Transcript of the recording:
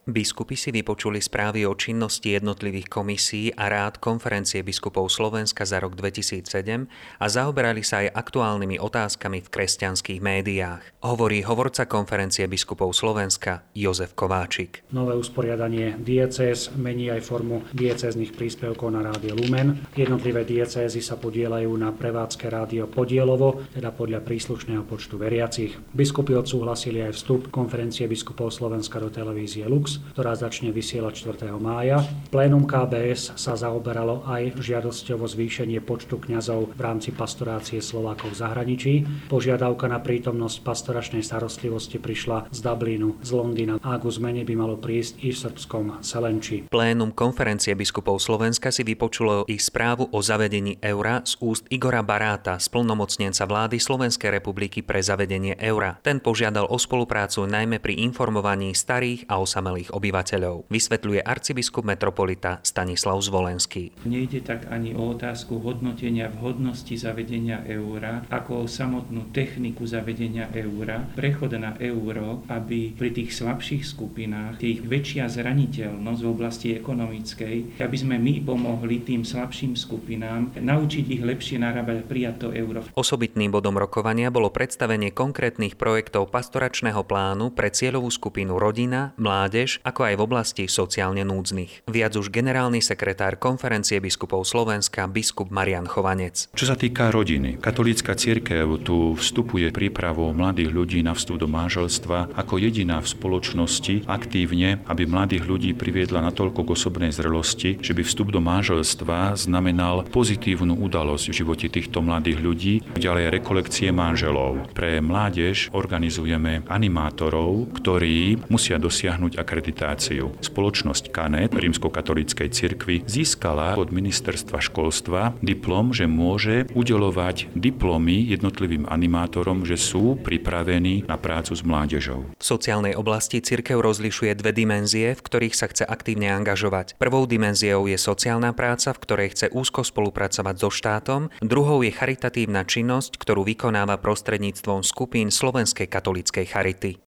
Biskupy si vypočuli správy o činnosti jednotlivých komisí a rád Konferencie biskupov Slovenska za rok 2007 a zaoberali sa aj aktuálnymi otázkami v kresťanských médiách. Hovorí hovorca Konferencie biskupov Slovenska Jozef Kováčik. Nové usporiadanie diecéz mení aj formu diecéznych príspevkov na Rádio Lumen. Jednotlivé diecézy sa podieľajú na prevádzke rádio podielovo, teda podľa príslušného počtu veriacich. Biskupy odsúhlasili aj vstup Konferencie biskupov Slovenska do televízie Lux, ktorá začne vysielať 4. mája. Plénum KBS sa zaoberalo aj žiadosťou o zvýšenie počtu kňazov v rámci pastorácie Slovákov v zahraničí. Požiadavka na prítomnosť pastoračnej starostlivosti prišla z Dublinu, z Londýna a ku zmene by malo prísť i v srbskom Selenči. Plénum Konferencie biskupov Slovenska si vypočulo ich správu o zavedení eura z úst Igora Baráta, splnomocnenca vlády Slovenskej republiky pre zavedenie eura. Ten požiadal o spoluprácu najmä pri informovaní starých a osamelých obyvateľov, vysvetľuje arcibiskup metropolita Stanislav Zvolenský. Nejde tak ani o otázku hodnotenia vhodnosti zavedenia eura, ako o samotnú techniku zavedenia eura, prechod na euro, aby pri tých slabších skupinách, tých väčšia zraniteľnosť v oblasti ekonomickej, aby sme my pomohli tým slabším skupinám naučiť ich lepšie narábať a prijať to euro. Osobitným bodom rokovania bolo predstavenie konkrétnych projektov pastoračného plánu pre cieľovú skupinu rodina, mládež, ako aj v oblasti sociálne núdznych. Viac už generálny sekretár Konferencie biskupov Slovenska biskup Marian Chovanec. Čo sa týka rodiny, katolícka cirkev tu vstupuje prípravou mladých ľudí na vstup do manželstva ako jediná v spoločnosti aktívne, aby mladých ľudí priviedla natoľko k osobnej zrelosti, že by vstup do manželstva znamenal pozitívnu udalosť v živote týchto mladých ľudí, ďalej rekolekcie manželov. Pre mládež organizujeme animátorov, ktorí musia dosiahnuť akreditáciu. Spoločnosť Kanet rímskokatolíckej cirkvi získala od ministerstva školstva diplom, že môže udeľovať diplomy jednotlivým animátorom, že sú pripravení na prácu s mládežou. V sociálnej oblasti cirkev rozlišuje dve dimenzie, v ktorých sa chce aktívne angažovať. Prvou dimenziou je sociálna práca, v ktorej chce úzko spolupracovať so štátom, druhou je charitatívna činnosť, ktorú vykonáva prostredníctvom skupín Slovenskej katolíckej charity.